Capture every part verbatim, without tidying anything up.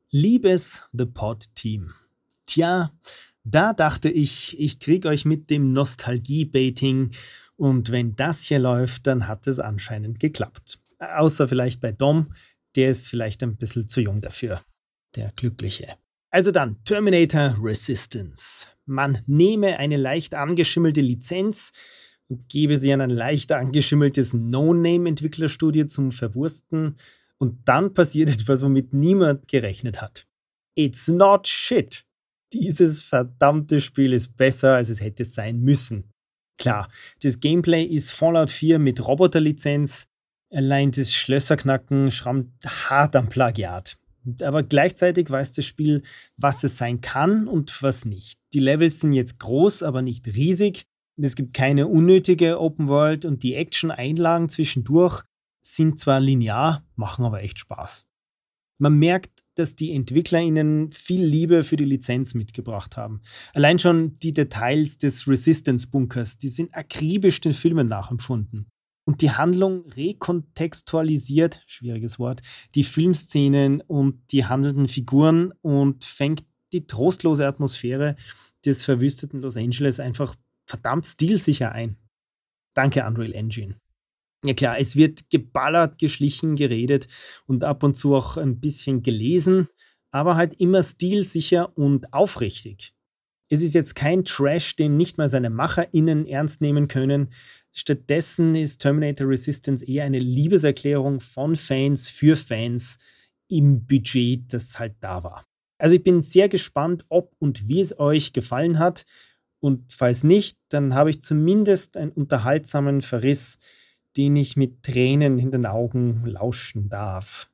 Liebes The Pod Team. Tja, da dachte ich, ich krieg euch mit dem Nostalgie-Baiting und wenn das hier läuft, dann hat es anscheinend geklappt. Außer vielleicht bei Dom, der ist vielleicht ein bisschen zu jung dafür. Der Glückliche. Also dann, Terminator Resistance. Man nehme eine leicht angeschimmelte Lizenz und gebe sie an ein leicht angeschimmeltes No-Name-Entwicklerstudio zum Verwursten und dann passiert etwas, womit niemand gerechnet hat. It's not shit. Dieses verdammte Spiel ist besser, als es hätte sein müssen. Klar, das Gameplay ist Fallout vier mit Roboterlizenz. Allein das Schlösserknacken schrammt hart am Plagiat. Aber gleichzeitig weiß das Spiel, was es sein kann und was nicht. Die Levels sind jetzt groß, aber nicht riesig. Es gibt keine unnötige Open World und die Action-Einlagen zwischendurch sind zwar linear, machen aber echt Spaß. Man merkt, dass die EntwicklerInnen viel Liebe für die Lizenz mitgebracht haben. Allein schon die Details des Resistance-Bunkers, die sind akribisch den Filmen nachempfunden. Und die Handlung rekontextualisiert, schwieriges Wort, die Filmszenen und die handelnden Figuren und fängt die trostlose Atmosphäre des verwüsteten Los Angeles einfach verdammt stilsicher ein. Danke, Unreal Engine. Ja klar, es wird geballert, geschlichen, geredet und ab und zu auch ein bisschen gelesen, aber halt immer stilsicher und aufrichtig. Es ist jetzt kein Trash, den nicht mal seine MacherInnen ernst nehmen können. Stattdessen ist Terminator Resistance eher eine Liebeserklärung von Fans für Fans im Budget, das halt da war. Also ich bin sehr gespannt, ob und wie es euch gefallen hat. Und falls nicht, dann habe ich zumindest einen unterhaltsamen Verriss, den ich mit Tränen in den Augen lauschen darf.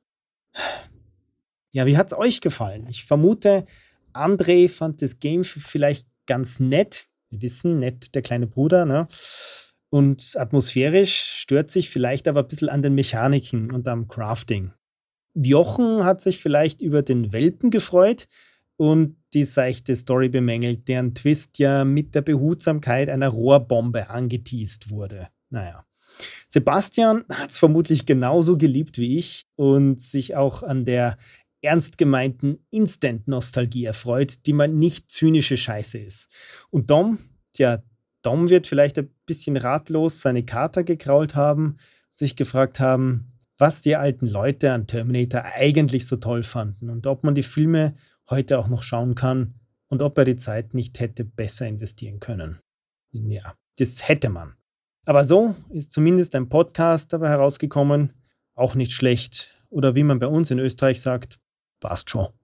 Ja, wie hat's euch gefallen? Ich vermute, André fand das Game vielleicht ganz nett. Wir wissen, nett der kleine Bruder, ne? Und atmosphärisch stört sich vielleicht aber ein bisschen an den Mechaniken und am Crafting. Jochen hat sich vielleicht über den Welpen gefreut und die seichte Story bemängelt, deren Twist ja mit der Behutsamkeit einer Rohrbombe angeteast wurde. Naja. Sebastian hat es vermutlich genauso geliebt wie ich und sich auch an der ernst gemeinten Instant-Nostalgie erfreut, die mal nicht zynische Scheiße ist. Und Dom, tja, Dom wird vielleicht ein bisschen ratlos seine Kater gekrault haben, sich gefragt haben, was die alten Leute an Terminator eigentlich so toll fanden und ob man die Filme heute auch noch schauen kann und ob er die Zeit nicht hätte besser investieren können. Ja, das hätte man. Aber so ist zumindest ein Podcast dabei herausgekommen. Auch nicht schlecht. Oder wie man bei uns in Österreich sagt, passt schon.